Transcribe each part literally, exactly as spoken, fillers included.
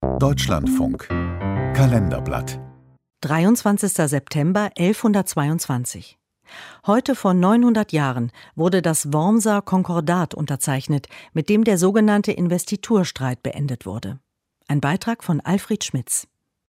Deutschlandfunk Kalenderblatt dreiundzwanzigster September elfhundertzweiundzwanzig. Heute vor neunhundert Jahren wurde das Wormser Konkordat unterzeichnet, mit dem der sogenannte Investiturstreit beendet wurde. Ein Beitrag von Alfred Schmitz.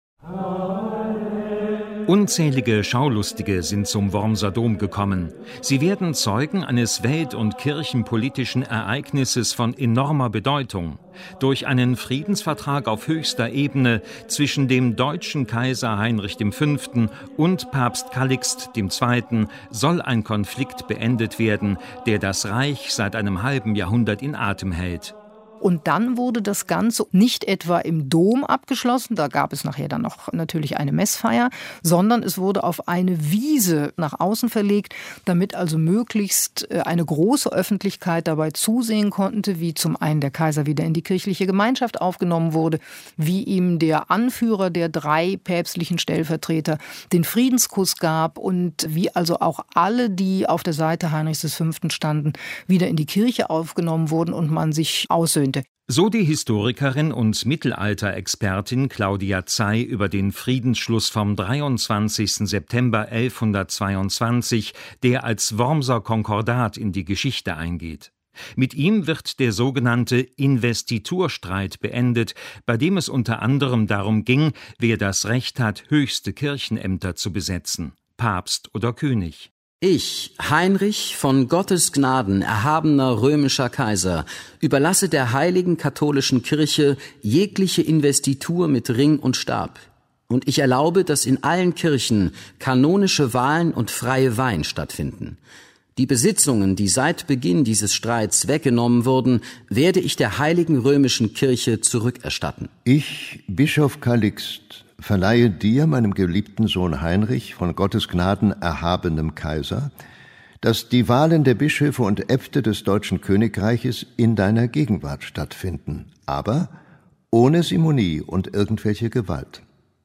Unzählige Schaulustige sind zum Wormser Dom gekommen. Sie werden Zeugen eines welt- und kirchenpolitischen Ereignisses von enormer Bedeutung. Durch einen Friedensvertrag auf höchster Ebene zwischen dem deutschen Kaiser Heinrich der Fünfte und Papst Kalixt der Zweite soll ein Konflikt beendet werden, der das Reich seit einem halben Jahrhundert in Atem hält. Und dann wurde das Ganze nicht etwa im Dom abgeschlossen, da gab es nachher dann noch natürlich eine Messfeier, sondern es wurde auf eine Wiese nach außen verlegt, damit also möglichst eine große Öffentlichkeit dabei zusehen konnte, wie zum einen der Kaiser wieder in die kirchliche Gemeinschaft aufgenommen wurde, wie ihm der Anführer der drei päpstlichen Stellvertreter den Friedenskuss gab und wie also auch alle, die auf der Seite Heinrichs des Fünften standen, wieder in die Kirche aufgenommen wurden und man sich aussöhnte. So die Historikerin und Mittelalterexpertin Claudia Zey über den Friedensschluss vom dreiundzwanzigsten September elfhundertzweiundzwanzig, der als Wormser Konkordat in die Geschichte eingeht. Mit ihm wird der sogenannte Investiturstreit beendet, bei dem es unter anderem darum ging, wer das Recht hat, höchste Kirchenämter zu besetzen, Papst oder König. Ich, Heinrich, von Gottes Gnaden erhabener römischer Kaiser, überlasse der heiligen katholischen Kirche jegliche Investitur mit Ring und Stab. Und ich erlaube, dass in allen Kirchen kanonische Wahlen und freie Weihen stattfinden. Die Besitzungen, die seit Beginn dieses Streits weggenommen wurden, werde ich der heiligen römischen Kirche zurückerstatten. Ich, Bischof Kalixt, verleihe dir, meinem geliebten Sohn Heinrich, von Gottes Gnaden erhabenem Kaiser, dass die Wahlen der Bischöfe und Äbte des deutschen Königreiches in deiner Gegenwart stattfinden, aber ohne Simonie und irgendwelche Gewalt.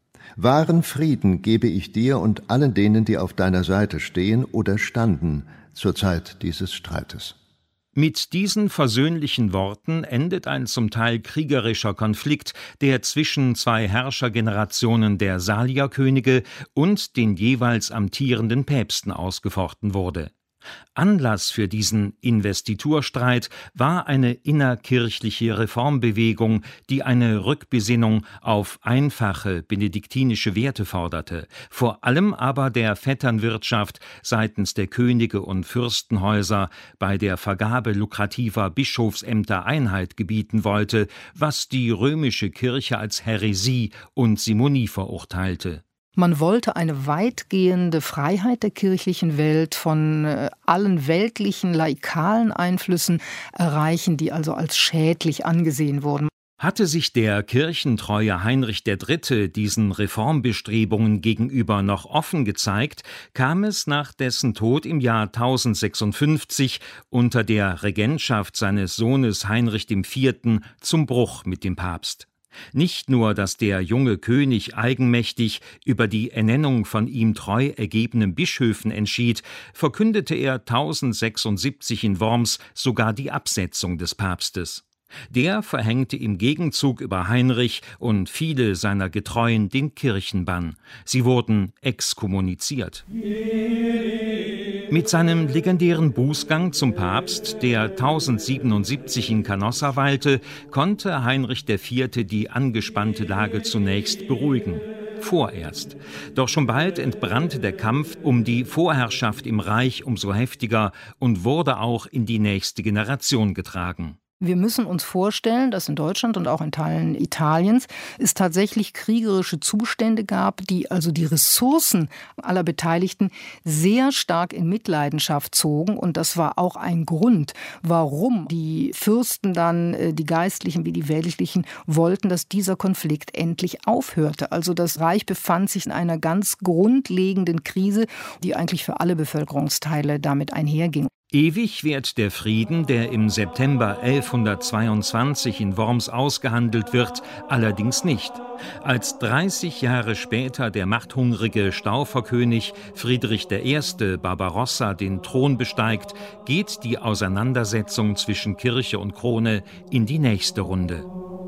Wahren Frieden gebe ich dir und allen denen, die auf deiner Seite stehen oder standen zur Zeit dieses Streites. Mit diesen versöhnlichen Worten endet ein zum Teil kriegerischer Konflikt, der zwischen zwei Herrschergenerationen der Salierkönige und den jeweils amtierenden Päpsten ausgefochten wurde. Anlass für diesen Investiturstreit war eine innerkirchliche Reformbewegung, die eine Rückbesinnung auf einfache benediktinische Werte forderte, vor allem aber der Vetternwirtschaft seitens der Könige und Fürstenhäuser bei der Vergabe lukrativer Bischofsämter Einhalt gebieten wollte, was die römische Kirche als Häresie und Simonie verurteilte. Man wollte eine weitgehende Freiheit der kirchlichen Welt von allen weltlichen, laikalen Einflüssen erreichen, die also als schädlich angesehen wurden. Hatte sich der kirchentreue Heinrich der Dritte diesen Reformbestrebungen gegenüber noch offen gezeigt, kam es nach dessen Tod im Jahr tausendsechsundfünfzig unter der Regentschaft seines Sohnes Heinrich der Vierte zum Bruch mit dem Papst. Nicht nur, dass der junge König eigenmächtig über die Ernennung von ihm treu ergebenen Bischöfen entschied, verkündete er tausendsechsundsiebzig in Worms sogar die Absetzung des Papstes. Der verhängte im Gegenzug über Heinrich und viele seiner Getreuen den Kirchenbann. Sie wurden exkommuniziert. Mit seinem legendären Bußgang zum Papst, der tausendsiebenundsiebzig in Canossa weilte, konnte Heinrich der Vierte die angespannte Lage zunächst beruhigen. Vorerst. Doch schon bald entbrannte der Kampf um die Vorherrschaft im Reich umso heftiger und wurde auch in die nächste Generation getragen. Wir müssen uns vorstellen, dass in Deutschland und auch in Teilen Italiens es tatsächlich kriegerische Zustände gab, die also die Ressourcen aller Beteiligten sehr stark in Mitleidenschaft zogen. Und das war auch ein Grund, warum die Fürsten dann, die Geistlichen wie die Weltlichen, wollten, dass dieser Konflikt endlich aufhörte. Also das Reich befand sich in einer ganz grundlegenden Krise, die eigentlich für alle Bevölkerungsteile damit einherging. Ewig währt der Frieden, der im September elfhundertzweiundzwanzig in Worms ausgehandelt wird, allerdings nicht. Als dreißig Jahre später der machthungrige Stauferkönig Friedrich der Erste Barbarossa den Thron besteigt, geht die Auseinandersetzung zwischen Kirche und Krone in die nächste Runde.